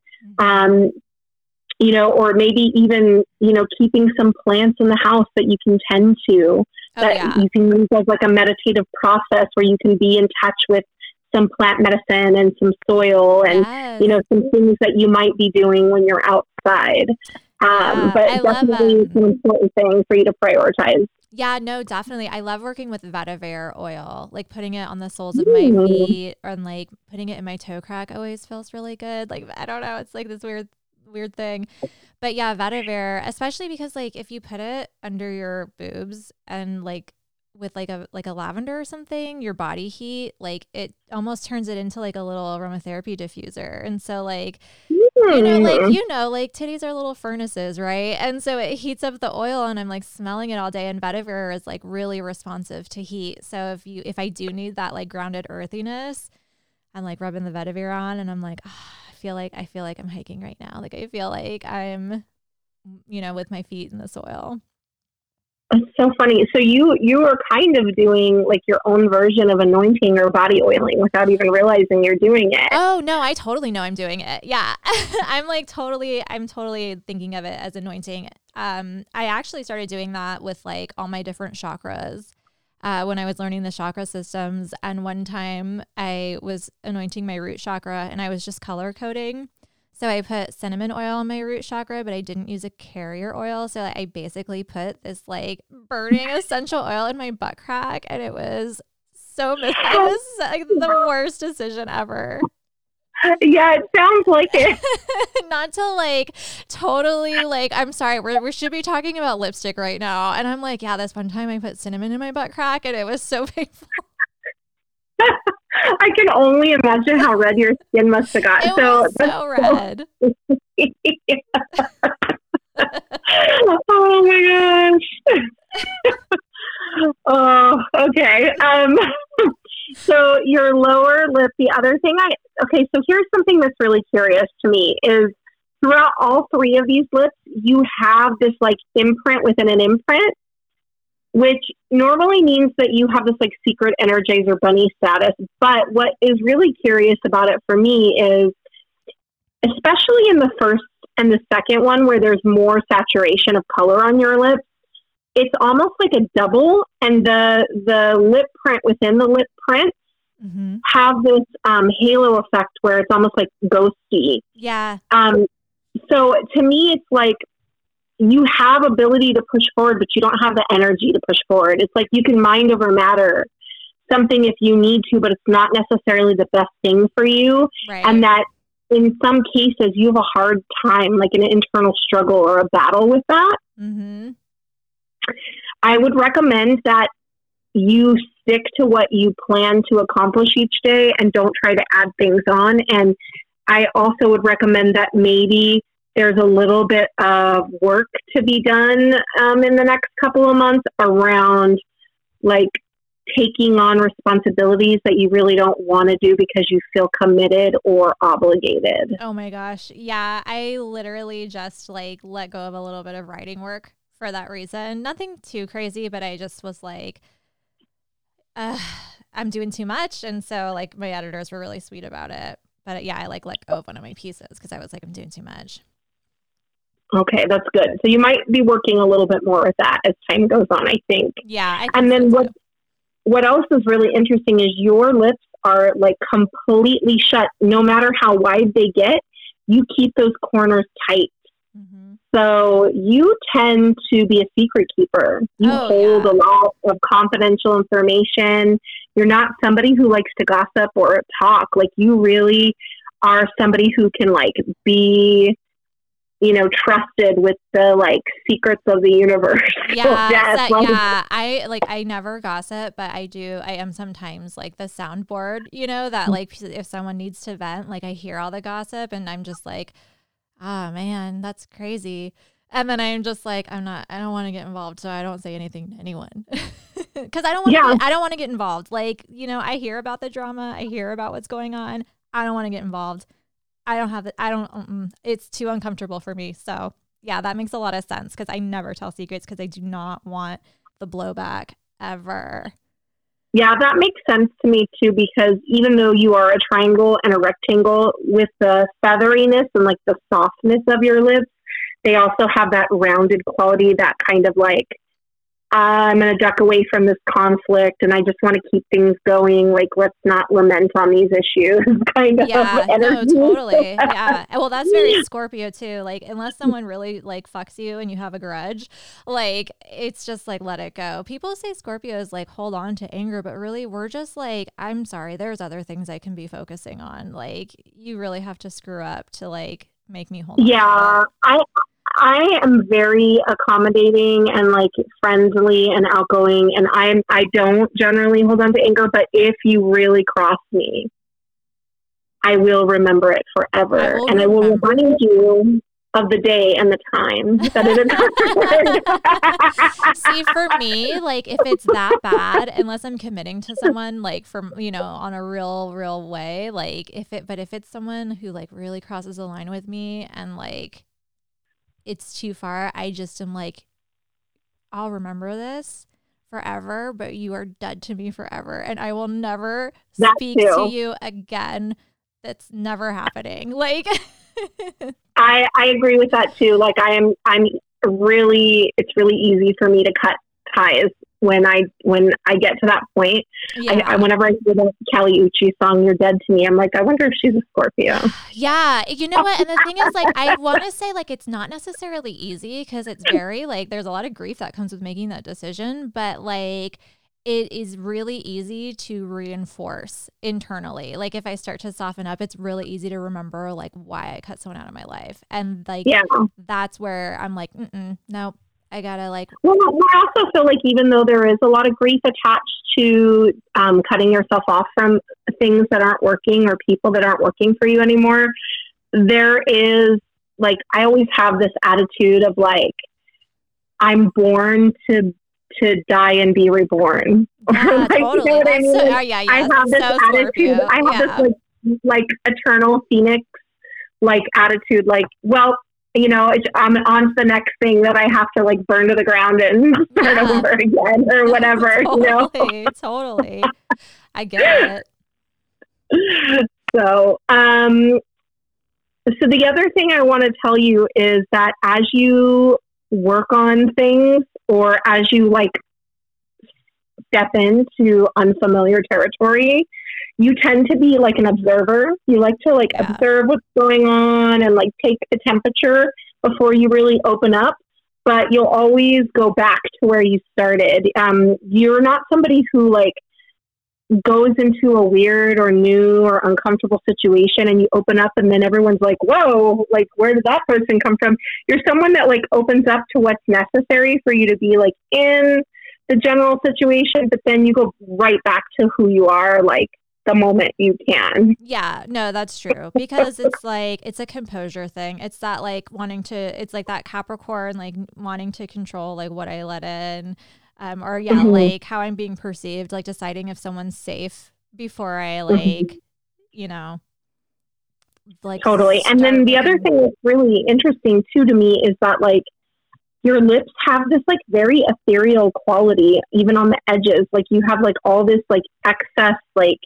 or maybe even, keeping some plants in the house that you can tend to, you can use as like a meditative process where you can be in touch with some plant medicine and some soil and, some things that you might be doing when you're outside side. But I love definitely it's an important thing for you to prioritize. Yeah, no, definitely. I love working with vetiver oil, like putting it on the soles of my feet and like putting it in my toe crack always feels really good. Like, I don't know. It's like this weird thing. But yeah, vetiver, especially because like if you put it under your boobs and like with like a lavender or something, your body heat, like it almost turns it into like a little aromatherapy diffuser. And so like like titties are little furnaces, right? And so it heats up the oil and I'm like smelling it all day, and vetiver is like really responsive to heat. So if I do need that like grounded earthiness, I'm like rubbing the vetiver on and I'm like, I feel like I'm hiking right now. Like I feel like I'm, with my feet in the soil. It's so funny. So you are kind of doing like your own version of anointing or body oiling without even realizing you're doing it. Oh no, I totally know I'm doing it. Yeah. I'm totally thinking of it as anointing. I actually started doing that with like all my different chakras when I was learning the chakra systems. And one time I was anointing my root chakra and I was just color coding. So I put cinnamon oil on my root chakra, but I didn't use a carrier oil. So I basically put this like burning essential oil in my butt crack, and it was it was like the worst decision ever. Yeah, it sounds like it. Not to like totally like, I'm sorry, we should be talking about lipstick right now. And I'm like, yeah, this one time I put cinnamon in my butt crack and it was so painful. I can only imagine how red your skin must have got. It was so red. Oh my gosh. Oh, okay. So your lower lip, the other thing so here's something that's really curious to me is throughout all three of these lips, you have this like imprint within an imprint, which normally means that you have this like secret Energizer bunny status. But what is really curious about it for me is, especially in the first and the second one where there's more saturation of color on your lips, it's almost like a double, and the lip print within the lip print have this halo effect where it's almost like ghosty. Yeah. So to me, it's like you have ability to push forward, but you don't have the energy to push forward. It's like you can mind over matter something if you need to, but it's not necessarily the best thing for you. Right. And that in some cases you have a hard time, like an internal struggle or a battle with that. Mm-hmm. I would recommend that you stick to what you plan to accomplish each day and don't try to add things on. And I also would recommend that maybe there's a little bit of work to be done in the next couple of months around like taking on responsibilities that you really don't want to do because you feel committed or obligated. Oh my gosh. Yeah. I literally just like let go of a little bit of writing work for that reason. Nothing too crazy, but I just was like, I'm doing too much. And so like my editors were really sweet about it. But yeah, I like let go of one of my pieces because I was like, I'm doing too much. Okay, that's good. So you might be working a little bit more with that as time goes on, I think. Yeah. And then what else is really interesting is your lips are like completely shut. No matter how wide they get, you keep those corners tight. Mm-hmm. So you tend to be a secret keeper. You hold a lot of confidential information. You're not somebody who likes to gossip or talk. Like you really are somebody who can like be, trusted with the like secrets of the universe. Yeah. I never gossip, but I am sometimes like the soundboard, that like if someone needs to vent, like I hear all the gossip and I'm just like, man, that's crazy. And then I'm just like, I don't want to get involved. So I don't say anything to anyone because I don't want to get involved. Like, I hear about the drama. I hear about what's going on. I don't want to get involved. It's too uncomfortable for me. So yeah, that makes a lot of sense because I never tell secrets because I do not want the blowback ever. Yeah, that makes sense to me too, because even though you are a triangle and a rectangle, with the featheriness and like the softness of your lips, they also have that rounded quality that kind of like I'm going to duck away from this conflict and I just want to keep things going. Like, let's not lament on these issues kind of no, energy. totally. Yeah. Well, that's very Scorpio too. Like, unless someone really like fucks you and you have a grudge, like, it's just like, let it go. People say Scorpios like hold on to anger, but really we're just like, I'm sorry, there's other things I can be focusing on. Like, you really have to screw up to like make me hold on to it. I am very accommodating and like friendly and outgoing, and I don't generally hold on to anger. But if you really cross me, I will remember it forever, and I will remind you of the day and the time that it occurred. See, for me, like if it's that bad, unless I'm committing to someone like from, you know, on a real way, like if it's someone who like really crosses the line with me and like it's too far, I just am like, I'll remember this forever, but you are dead to me forever. And I will never speak to you again. That's never happening. Like, I agree with that too. Like it's really easy for me to cut ties when I get to that point. Yeah. Whenever I hear the Kali Uchis song, "You're Dead to Me," I'm like, I wonder if she's a Scorpio. Yeah. You know what? And the thing is, like, I want to say, like, it's not necessarily easy because it's very, like, there's a lot of grief that comes with making that decision. But, like, it is really easy to reinforce internally. Like, if I start to soften up, it's really easy to remember, like, why I cut someone out of my life. And, like, that's where I'm like, nope. I gotta like. Well, I also feel like even though there is a lot of grief attached to cutting yourself off from things that aren't working or people that aren't working for you anymore, there is like, I always have this attitude of like, I'm born to die and be reborn. Yeah, like, totally. You know what I mean? I have this attitude. Scorpio. I have this like eternal phoenix like attitude. Like, well, you know, I'm on to the next thing that I have to like burn to the ground and start over again or whatever. Totally, you know? Totally. I get it. So the other thing I want to tell you is that as you work on things or as you like step into unfamiliar territory, you tend to be like an observer. You like to like observe what's going on and like take the temperature before you really open up, but you'll always go back to where you started. You're not somebody who like goes into a weird or new or uncomfortable situation and you open up and then everyone's like, whoa, like where did that person come from? You're someone that like opens up to what's necessary for you to be like in the general situation, but then you go right back to who you are, like the moment you can. Yeah, no, that's true. Because it's like, it's a composure thing. It's that like it's like that Capricorn, like wanting to control like what I let in, or like how I'm being perceived, like deciding if someone's safe before I like, you know, like. Totally. And then the other thing that's really interesting too to me is that like your lips have this like very ethereal quality, even on the edges. Like you have like all this like excess,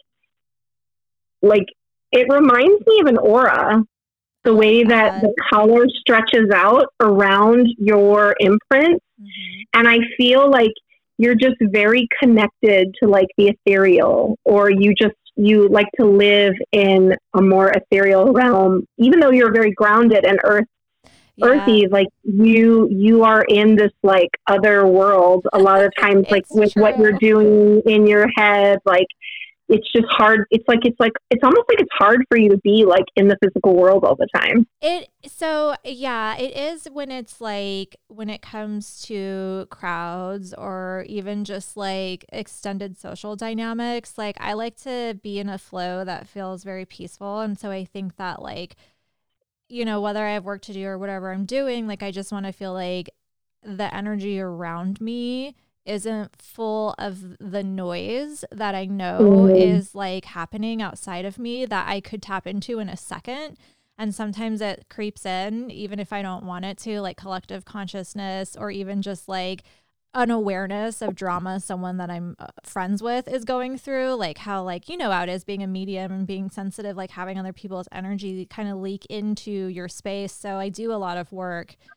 like it reminds me of an aura, the way that the color stretches out around your imprint. And I feel like you're just very connected to like the ethereal, or you like to live in a more ethereal realm, even though you're very grounded and earthy, like you are in this like other world a lot of times, like with true. What you're doing in your head, like it's just hard. It's almost like it's hard for you to be like in the physical world all the time. It is when it's like, when it comes to crowds or even just like extended social dynamics, like I like to be in a flow that feels very peaceful. And so I think that like, you know, whether I have work to do or whatever I'm doing, like I just want to feel like the energy around me isn't full of the noise that I know is like happening outside of me that I could tap into in a second. And sometimes it creeps in, even if I don't want it to, like collective consciousness or even just like an awareness of drama someone that I'm friends with is going through, like how, like, you know, how it is being a medium and being sensitive, like having other people's energy kind of leak into your space. So I do a lot of work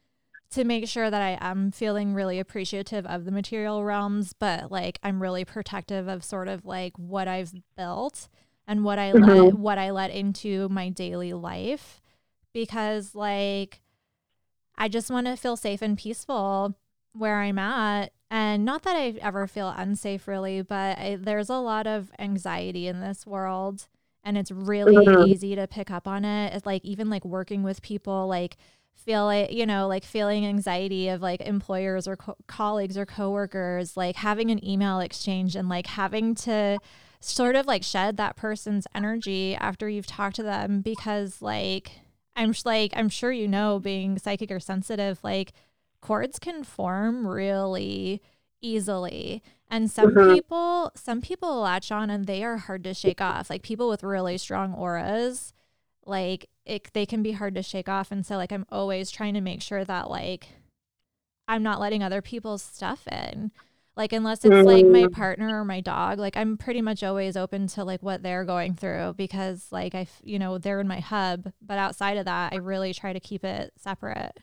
to make sure that I am feeling really appreciative of the material realms, but like I'm really protective of sort of like what I've built and what I let into my daily life, because like I just want to feel safe and peaceful where I'm at. And not that I ever feel unsafe really, but there's a lot of anxiety in this world, and it's really easy to pick up on it. It's like even like working with people, like feel it, you know, like feeling anxiety of like employers or colleagues or coworkers, like having an email exchange and like having to sort of like shed that person's energy after you've talked to them, because like I'm sure, you know, being psychic or sensitive, like cords can form really easily. And some people latch on and they are hard to shake off. Like people with really strong auras, like they can be hard to shake off. And so like I'm always trying to make sure that like I'm not letting other people's stuff in. Like unless it's like my partner or my dog, like I'm pretty much always open to like what they're going through, because like you know, they're in my hub. But outside of that, I really try to keep it separate.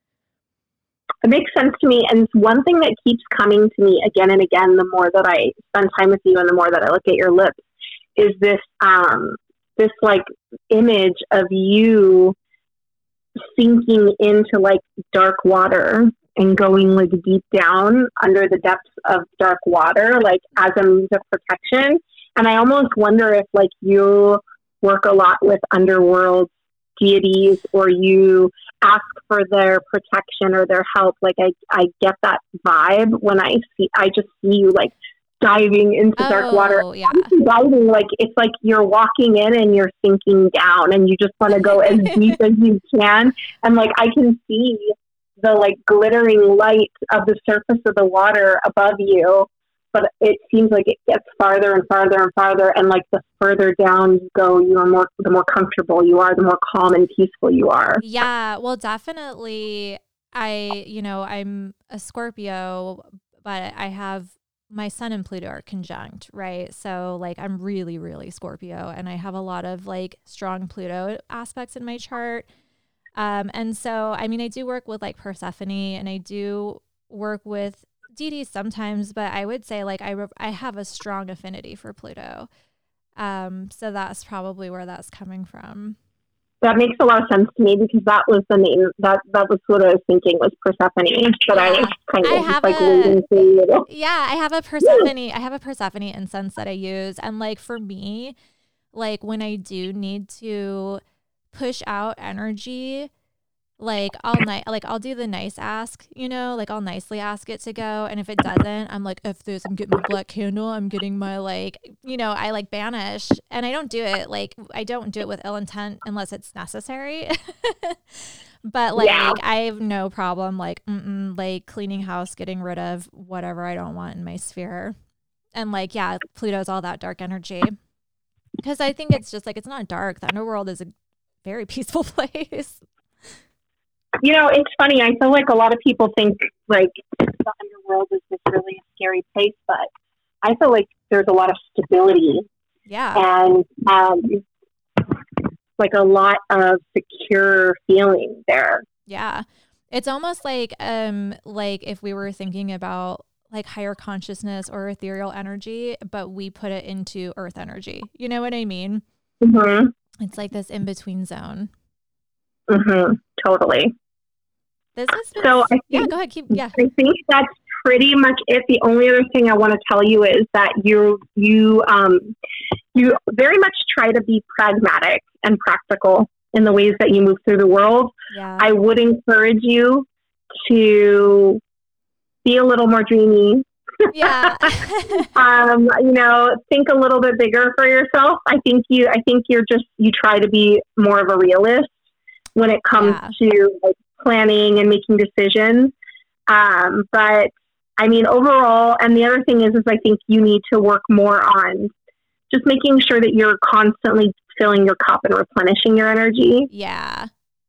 It makes sense to me. And one thing that keeps coming to me again and again, the more that I spend time with you and the more that I look at your lips, is this like image of you sinking into like dark water and going like deep down under the depths of dark water, like as a means of protection. And I almost wonder if like you work a lot with underworld deities, or you ask for their protection or their help. Like I get that vibe when I just see you like diving into dark water. Yeah. Diving, like it's like you're walking in and you're sinking down and you just want to go as deep as you can. And like I can see the like glittering light of the surface of the water above you, but it seems like it gets farther and farther and farther. And like the further down you go, the more comfortable you are, the more calm and peaceful you are. Yeah, well, definitely. I'm a Scorpio, but I have my sun and Pluto are conjunct, right? So like I'm really, really Scorpio, and I have a lot of like strong Pluto aspects in my chart. And so, I mean, I do work with like Persephone, and I do work with deities sometimes, but I would say like I have a strong affinity for Pluto. So that's probably where that's coming from. That makes a lot of sense to me, because that was the name that was what I was thinking was Persephone. But I was kind of like waiting for you. Yeah, I have a Persephone. I have a Persephone incense that I use, and like for me, like when I do need to push out energy, like I'll do the nice ask, you know, like I'll nicely ask it to go. And if it doesn't, I'm like, F this, I'm getting my black candle. I'm getting my like, you know, I like banish. And I don't do it with ill intent unless it's necessary. But like, I have no problem like cleaning house, getting rid of whatever I don't want in my sphere. And like, yeah, Pluto's all that dark energy. Because I think it's just like, it's not dark. The underworld is a very peaceful place. You know, it's funny. I feel like a lot of people think like the underworld is this really scary place, but I feel like there's a lot of stability. Yeah. And like a lot of secure feeling there. Yeah. It's almost like if we were thinking about like higher consciousness or ethereal energy, but we put it into earth energy. You know what I mean? Mm-hmm. It's like this in-between zone. Mm-hmm. Totally. This has been, so I think, go ahead. I think that's pretty much it. The only other thing I want to tell you is that you very much try to be pragmatic and practical in the ways that you move through the world. Yeah. I would encourage you to be a little more dreamy. Yeah. You know, think a little bit bigger for yourself. I think you try to be more of a realist when it comes to like planning and making decisions. But I mean, overall, and the other thing is I think you need to work more on just making sure that you're constantly filling your cup and replenishing your energy. Yeah.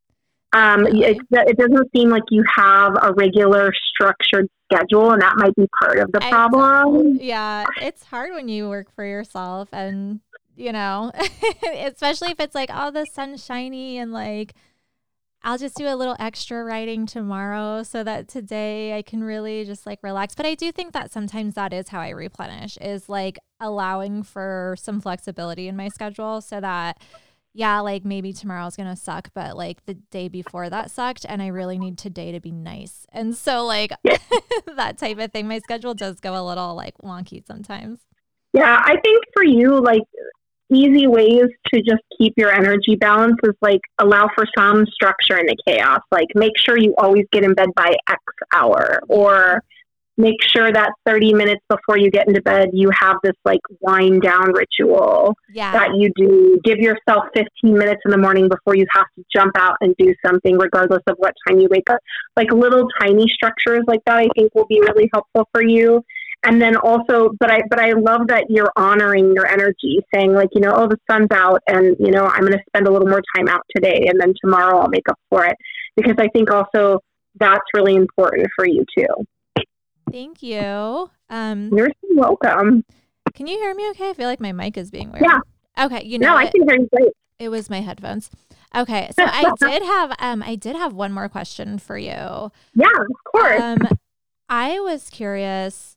It doesn't seem like you have a regular structured schedule, and that might be part of the problem. Yeah. It's hard when you work for yourself, and, you know, especially if it's like, oh, the sun's shiny and like, I'll just do a little extra writing tomorrow so that today I can really just like relax. But I do think that sometimes that is how I replenish, is like allowing for some flexibility in my schedule so that, yeah, like maybe tomorrow's going to suck, but like the day before that sucked and I really need today to be nice. And so like that type of thing, my schedule does go a little like wonky sometimes. Yeah, I think for you, like easy ways to just keep your energy balance is like allow for some structure in the chaos. Like make sure you always get in bed by X hour, or make sure that 30 minutes before you get into bed, you have this like wind down ritual that you do. Give yourself 15 minutes in the morning before you have to jump out and do something, regardless of what time you wake up. Like little tiny structures like that, I think will be really helpful for you. And then also, but I love that you're honoring your energy, saying like, you know, oh, the sun's out and, you know, I'm going to spend a little more time out today and then tomorrow I'll make up for it. Because I think also that's really important for you too. Thank you. You're so welcome. Can you hear me okay? I feel like my mic is being weird. Yeah. Okay. You know, no, I can hear you great. It was my headphones. Okay. So I did have one more question for you. Yeah, of course. I was curious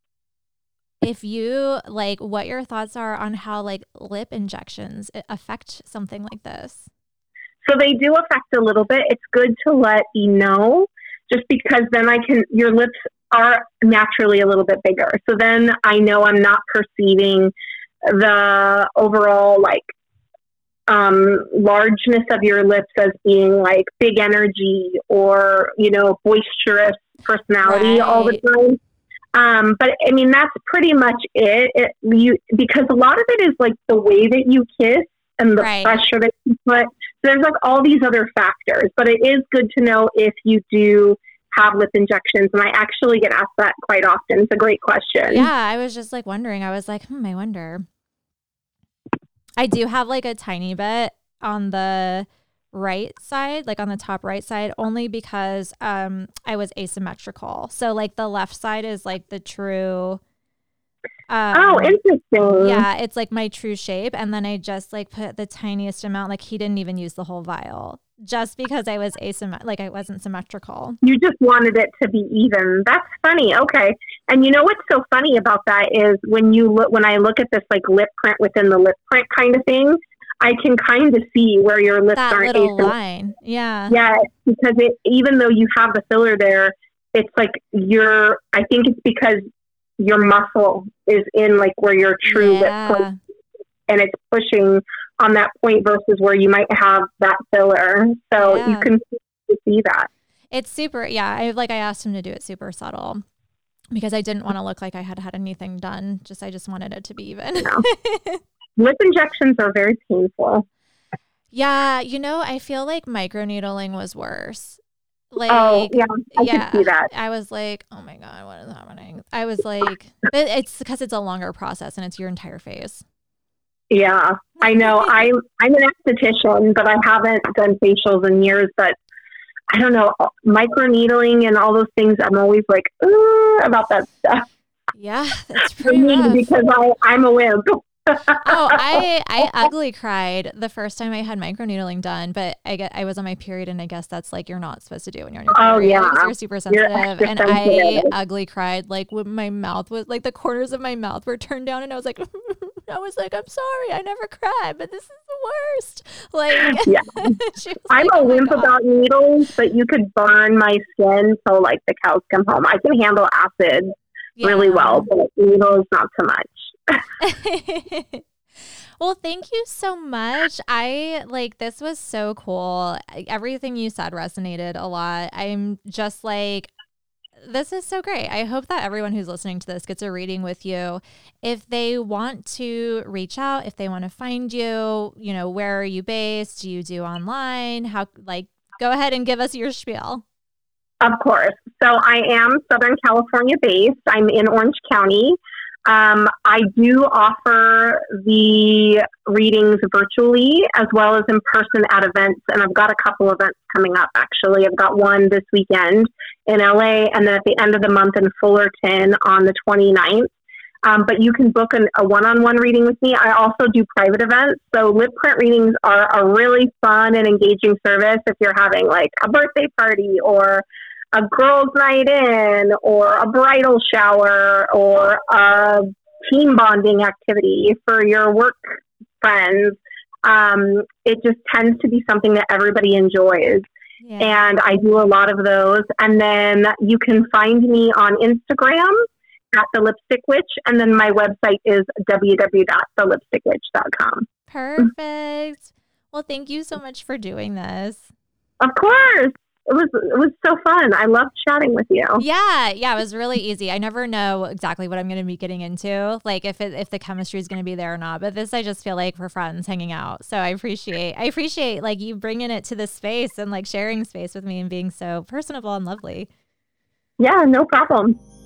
if you like what your thoughts are on how like lip injections affect something like this. So they do affect a little bit. It's good to let you know, just because then your lips are naturally a little bit bigger. So then I know I'm not perceiving the overall like largeness of your lips as being like big energy or, you know, boisterous personality all the time. But I mean, that's pretty much it. Because a lot of it is like the way that you kiss and the pressure that you put. So there's like all these other factors, but it is good to know if you do have lip injections. And I actually get asked that quite often. It's a great question. Yeah. I was just like wondering, I was like, I wonder. I do have like a tiny bit on the right side, like on the top right side, only because I was asymmetrical. So like the left side is like the true interesting. Yeah, it's like my true shape. And then I just like put the tiniest amount, like he didn't even use the whole vial just because I was I wasn't symmetrical. You just wanted it to be even. That's funny. Okay. And you know what's so funny about that is when I look at this like lip print within the lip print kind of thing, I can kind of see where your lips that aren't little line. Yeah. Yeah, because even though you have the filler there, it's like I think it's because your muscle is in like where your true lip point, and it's pushing on that point versus where you might have that filler. So you can see that. It's super. Yeah. I asked him to do it super subtle because I didn't want to look like I had anything done. I just wanted it to be even. No. Lip injections are very painful. Yeah, you know, I feel like microneedling was worse. Like, I could see that. I was like, oh my God, what is happening? I was like, it's because it's a longer process and it's your entire face. Yeah, I know. I'm an esthetician, but I haven't done facials in years. But I don't know, microneedling and all those things. I'm always like, about that stuff. Yeah, that's pretty rough. Because I'm a wimp. I ugly cried the first time I had microneedling done, but I was on my period, and I guess that's like you're not supposed to do when you're on your period. Yeah, you're super sensitive, and I ugly cried like when my mouth was like the corners of my mouth were turned down, and I was like, I'm sorry, I never cried, but this is the worst. Like, yeah, I'm a wimp about needles, but you could burn my skin till like the cows come home. I can handle acid really well, but needles not so much. Well, thank you so much. This was so cool. Everything you said resonated a lot. I'm just like, this is so great. I hope that everyone who's listening to this gets a reading with you. If they want to reach out, if they want to find you, you know, where are you based? Do you do online? Go ahead and give us your spiel. Of course. So I am Southern California based. I'm in Orange County. I do offer the readings virtually as well as in person at events, and I've got a couple events coming up, actually. I've got one this weekend in LA, and then at the end of the month in Fullerton on the 29th. But you can book a one-on-one reading with me. I also do private events. So lip print readings are a really fun and engaging service if you're having like a birthday party or a girls' night in or a bridal shower or a team bonding activity for your work friends. It just tends to be something that everybody enjoys. Yeah. And I do a lot of those. And then you can find me on Instagram at The Lipstick Witch. And then my website is www.thelipstickwitch.com. Perfect. Well, thank you so much for doing this. Of course. It was so fun. I loved chatting with you. Yeah, it was really easy. I never know exactly what I'm going to be getting into, like if the chemistry is going to be there or not. But this, I just feel like we're friends hanging out. So I appreciate like you bringing it to this space and like sharing space with me and being so personable and lovely. Yeah, no problem.